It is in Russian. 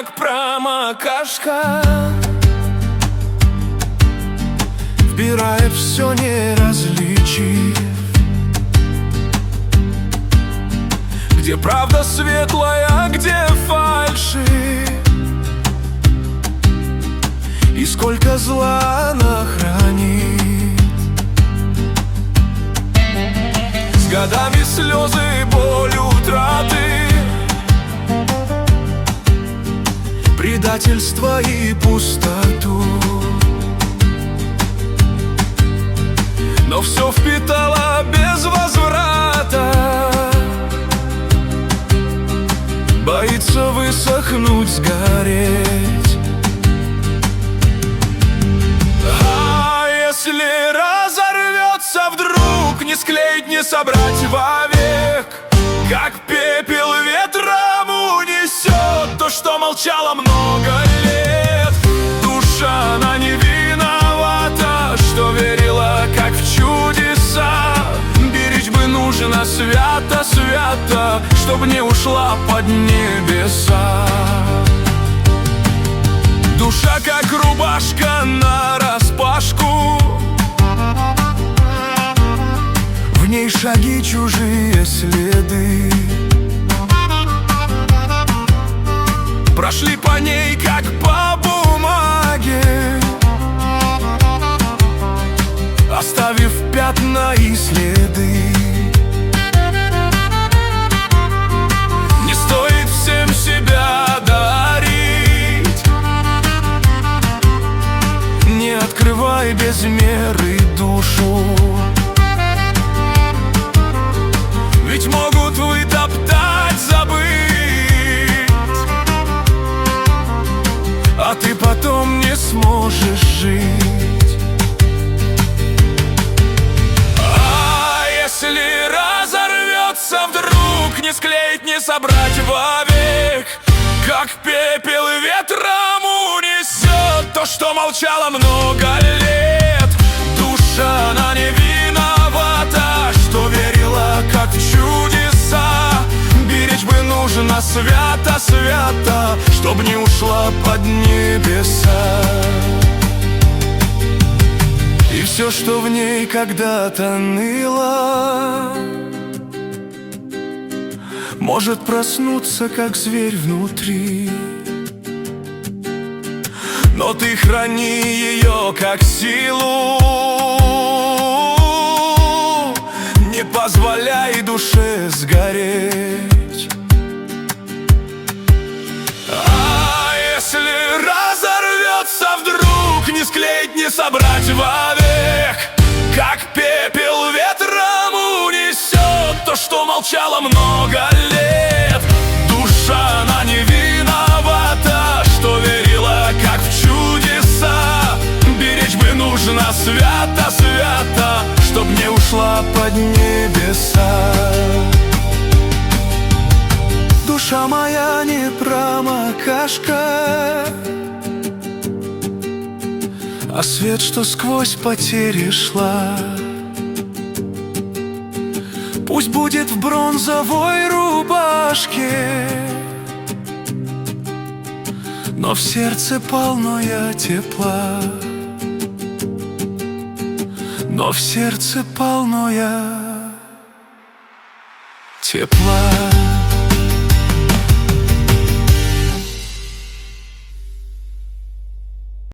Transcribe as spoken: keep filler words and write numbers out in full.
как промокашка, вбирает все, не различив, где правда светлая, где фальши, и сколько зла она хранит. С годами слезы, боль, утраты, предательство и пустоту, но все впитала без возврата, боится высохнуть, сгореть. А если разорвется вдруг, не склеить, не собрать вовек, как пепел ветром унесет то, что молчало много лет. Душа, она не виновата, что верила, как в чудеса. Беречь бы нужно свято, свято, чтоб не ушла под небеса. Душа, как рубашка нараспашку, в ней шаги, чужие следы, прошли по ней, как по бумаге, оставив пятна и следы. Не стоит всем себя дарить, не открывай без меры душу, ведь могут вытоптать, забыть, а ты потом не сможешь жить. А если разорвется вдруг, не склеить, не собрать вовек, как пепел ветром унесет то, что молчало много лет. Душа, она не виновата, что верила, как в чудеса. Беречь бы нужно свято, свято, чтоб не ушла под небеса. И все, что в ней когда-то ныло, может проснуться, как зверь внутри. Но ты храни ее как силу, не позволяй душе сгореть. А если разорвется вдруг, не склеить, не собрать вовек, как пепел ветром унесет то, что молчало много лет. Душа, она не виновата, что верила, как в чудеса. Беречь бы нужно свято, свято, чтоб не ушла под небеса. Душа моя не промокашка, а свет, что сквозь потери шла. Пусть будет в бронзовой рубашке, но в сердце полно я тепла, но в сердце полно я тепла.